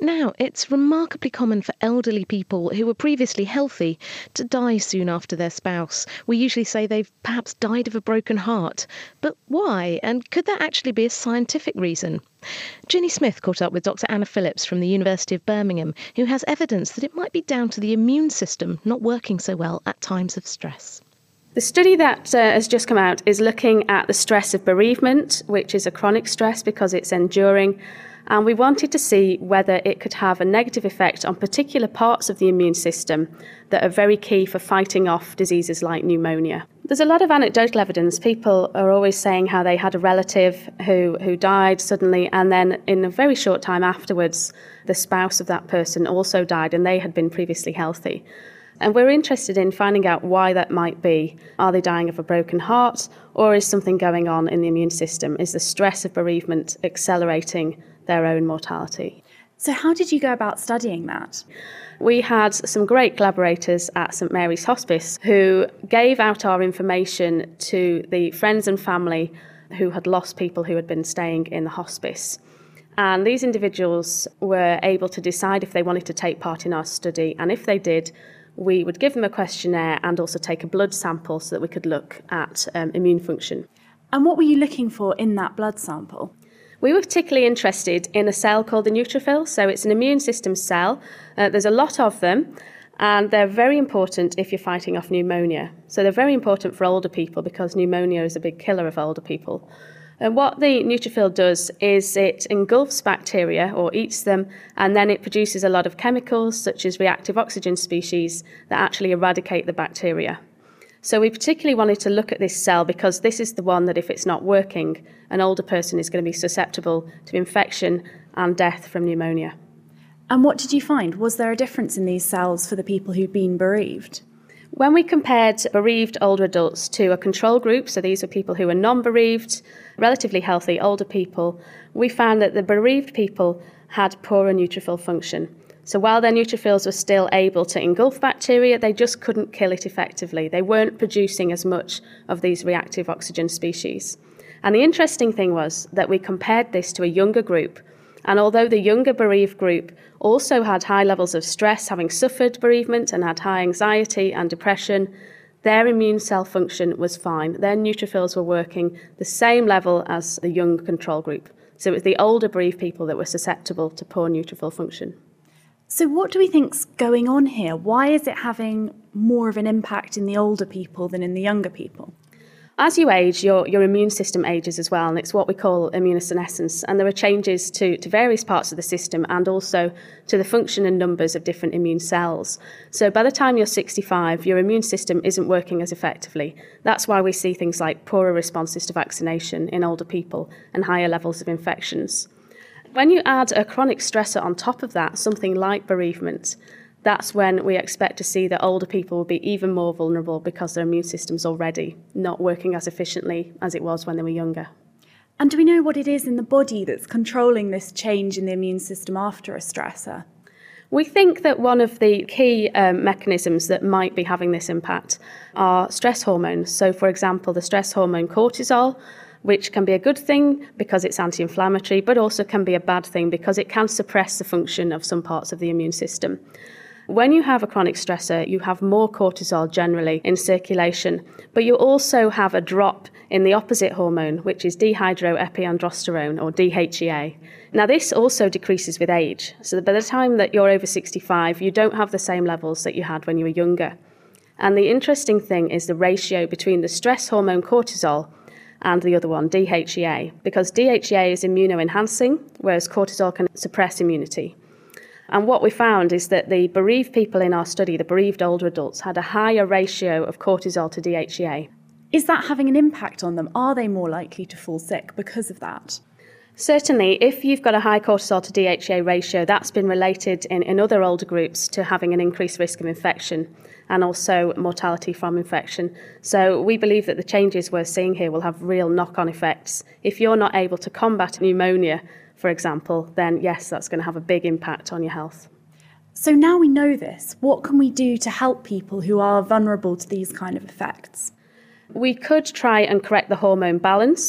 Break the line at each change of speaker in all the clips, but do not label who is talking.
Now, it's remarkably common for elderly people who were previously healthy to die soon after their spouse. We usually say they've perhaps died of a broken heart. But why? And could that actually be a scientific reason? Ginny Smith caught up with Dr. Anna Phillips from the University of Birmingham, who has evidence that it might be down to the immune system not working so well at times of stress.
The study that has just come out is looking at the stress of bereavement, which is a chronic stress because it's enduring. And we wanted to see whether it could have a negative effect on particular parts of the immune system that are very key for fighting off diseases like pneumonia. There's a lot of anecdotal evidence. People are always saying how they had a relative who died suddenly, and then in a very short time afterwards, the spouse of that person also died, and they had been previously healthy. And we're interested in finding out why that might be. Are they dying of a broken heart, or is something going on in the immune system? Is the stress of bereavement accelerating their own mortality?
So how did you go about studying that?
We had some great collaborators at St Mary's Hospice who gave out our information to the friends and family who had lost people who had been staying in the hospice. And these individuals were able to decide if they wanted to take part in our study, and if they did, we would give them a questionnaire and also take a blood sample so that we could look at immune function.
And what were you looking for in that blood sample?
We were particularly interested in a cell called the neutrophil. So it's an immune system cell. There's a lot of them, and they're very important if you're fighting off pneumonia. So they're very important for older people because pneumonia is a big killer of older people. And what the neutrophil does is it engulfs bacteria or eats them, and then it produces a lot of chemicals such as reactive oxygen species that actually eradicate the bacteria. So we particularly wanted to look at this cell because this is the one that, if it's not working, an older person is going to be susceptible to infection and death from pneumonia.
And what did you find? Was there a difference in these cells for the people who'd been bereaved?
When we compared bereaved older adults to a control group, so these were people who were non-bereaved, relatively healthy older people, we found that the bereaved people had poorer neutrophil function. So while their neutrophils were still able to engulf bacteria, they just couldn't kill it effectively. They weren't producing as much of these reactive oxygen species. And the interesting thing was that we compared this to a younger group. And although the younger bereaved group also had high levels of stress, having suffered bereavement, and had high anxiety and depression, their immune cell function was fine. Their neutrophils were working the same level as the young control group. So it was the older bereaved people that were susceptible to poor neutrophil function.
So what do we think's going on here? Why is it having more of an impact in the older people than in the younger people?
As you age, your immune system ages as well, and it's what we call immunosenescence. And there are changes to various parts of the system and also to the function and numbers of different immune cells. So by the time you're 65, your immune system isn't working as effectively. That's why we see things like poorer responses to vaccination in older people and higher levels of infections. When you add a chronic stressor on top of that, something like bereavement, that's when we expect to see that older people will be even more vulnerable because their immune system's already not working as efficiently as it was when they were younger.
And do we know what it is in the body that's controlling this change in the immune system after a stressor?
We think that one of the key mechanisms that might be having this impact are stress hormones. So, for example, the stress hormone cortisol, which can be a good thing because it's anti-inflammatory, but also can be a bad thing because it can suppress the function of some parts of the immune system. When you have a chronic stressor, you have more cortisol generally in circulation, but you also have a drop in the opposite hormone, which is dehydroepiandrosterone, or DHEA. Now, this also decreases with age. So by the time that you're over 65, you don't have the same levels that you had when you were younger. And the interesting thing is the ratio between the stress hormone cortisol and the other one, DHEA, because DHEA is immunoenhancing, whereas cortisol can suppress immunity. And what we found is that the bereaved people in our study, the bereaved older adults, had a higher ratio of cortisol to DHEA.
Is that having an impact on them? Are they more likely to fall sick because of that?
Certainly, if you've got a high cortisol to DHEA ratio, that's been related in other older groups to having an increased risk of infection and also mortality from infection. So we believe that the changes we're seeing here will have real knock-on effects. If you're not able to combat pneumonia, for example, then yes, that's going to have a big impact on your health.
So now we know this, what can we do to help people who are vulnerable to these kind of effects?
We could try and correct the hormone balance.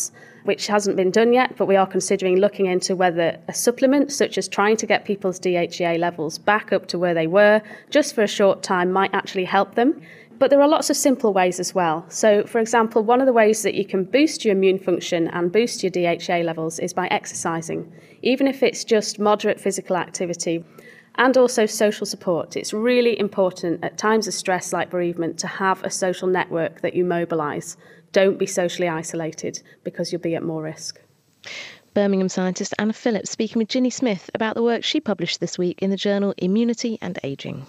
which hasn't been done yet, but we are considering looking into whether a supplement, such as trying to get people's DHEA levels back up to where they were, just for a short time, might actually help them. But there are lots of simple ways as well. So, for example, one of the ways that you can boost your immune function and boost your DHEA levels is by exercising, even if it's just moderate physical activity. And also social support. It's really important at times of stress like bereavement to have a social network that you mobilise. Don't be socially isolated because you'll be at more risk.
Birmingham scientist Anna Phillips speaking with Ginny Smith about the work she published this week in the journal Immunity and Ageing.